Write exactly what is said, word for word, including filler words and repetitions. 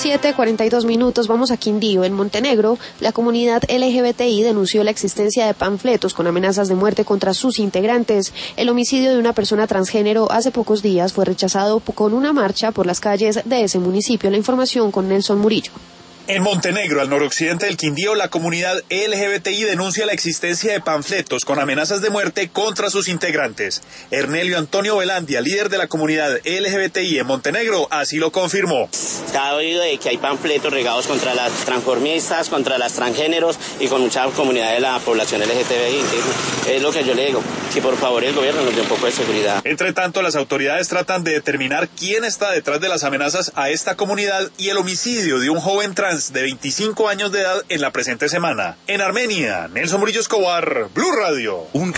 siete cuarenta y dos minutos, vamos a Quindío. En Montenegro, la comunidad L G B T I denunció la existencia de panfletos con amenazas de muerte contra sus integrantes. El homicidio de una persona transgénero hace pocos días fue rechazado con una marcha por las calles de ese municipio. La información con Nelson Murillo. En Montenegro, al noroccidente del Quindío, la comunidad L G B T I denuncia la existencia de panfletos con amenazas de muerte contra sus integrantes. Ernelio Antonio Velandia, líder de la comunidad L G B T I en Montenegro, así lo confirmó. Se ha oído de que hay panfletos regados contra las transformistas, contra las transgéneros y con mucha comunidad de la población L G B T I. Es lo que yo le digo, que por favor el gobierno nos dé un poco de seguridad. Entre tanto, las autoridades tratan de determinar quién está detrás de las amenazas a esta comunidad y el homicidio de un joven trans de veinticinco años de edad en la presente semana. En Armenia, Nelson Murillo Escobar, Blue Radio. Un